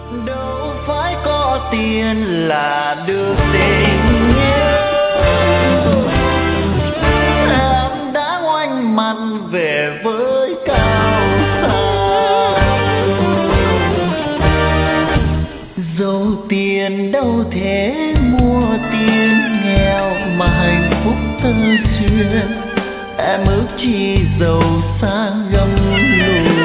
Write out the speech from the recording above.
đâu phải có tiền là được tình yêu. Em đã ngoảnh mặt về với cao xa, dẫu tiền đâu thể mua tiền nghèo mà hạnh phúc tơ duyên. Em ước chi giàu sang gấm lụa,